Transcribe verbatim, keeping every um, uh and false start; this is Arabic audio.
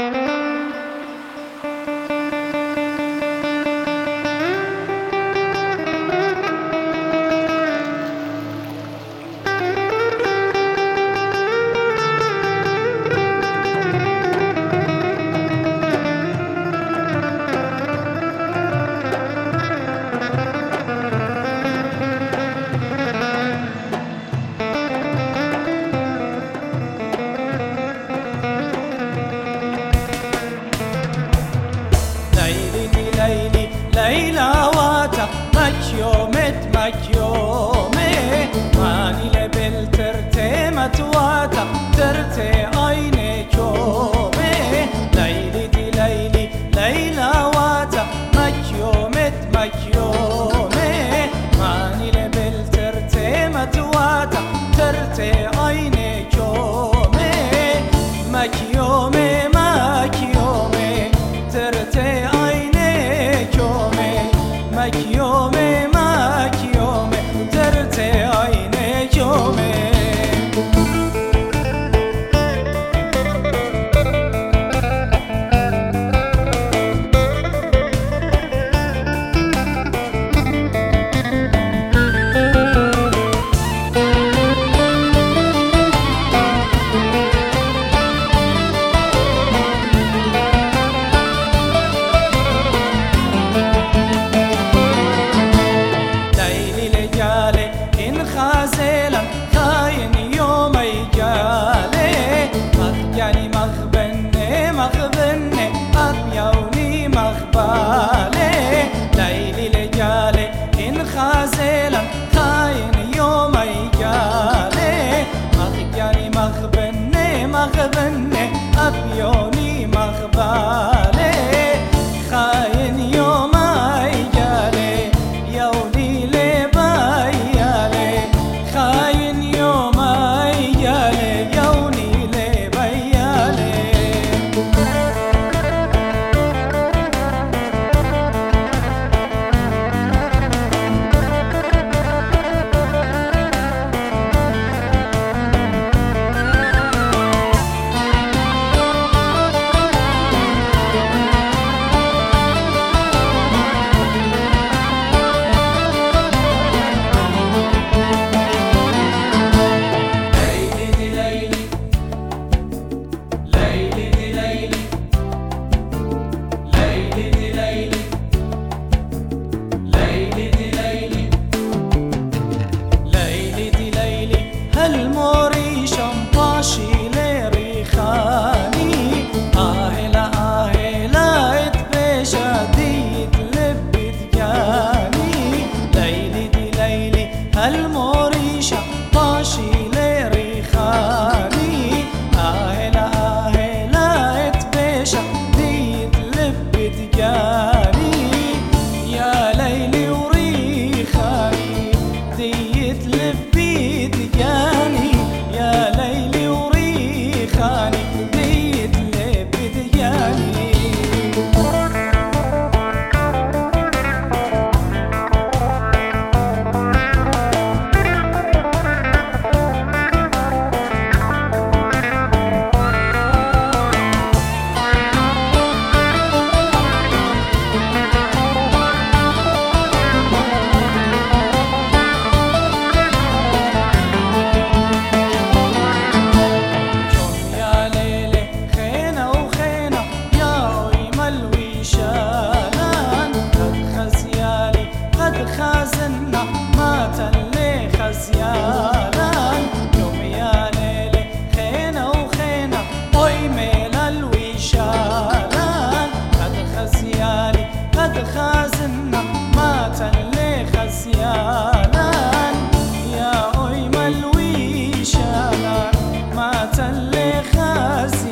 ليلى واتا مكيومت مكيومي ماني لبل ترتي متواتا ترتي عيني كومي ليلي دي ليلي ليلى واتا مكيومت مكيومي ماني لبل ترتي متواتا ترتي عيني كومي مكيومي مكيومي ترتي مكيومي مكيومي ترتي عينيك يومي خازلا خاين يوم يجالي مخجاني مخبني مخبني أبيوني مخبالي ليلي لجالي إن خازلا خاين يوم يجالي مخجاني مخبني مخبني أبيوني مخبالي خاين يوم يجالي يوني لباي خاين يوم يالي يوني لي بيالي الموري شمطاشي لريخاني آهلا آهلا اتبشا ديت لبت جاني ليلي دي ليلي الموري شمطاشي لريخاني آهلا آهلا اتبشا ديت لبت جاني يا ليلي وريخاني ديت لبت جاني يا ليلي وريخاني ديت لبت جاني خازنا مات اللي خزيالان يوم يا ليلي خينا وخينا وي ميل الويشالان قد خزيالي قد خازنا مات اللي خزيالان يا وي ملويشالان مات اللي خزيالان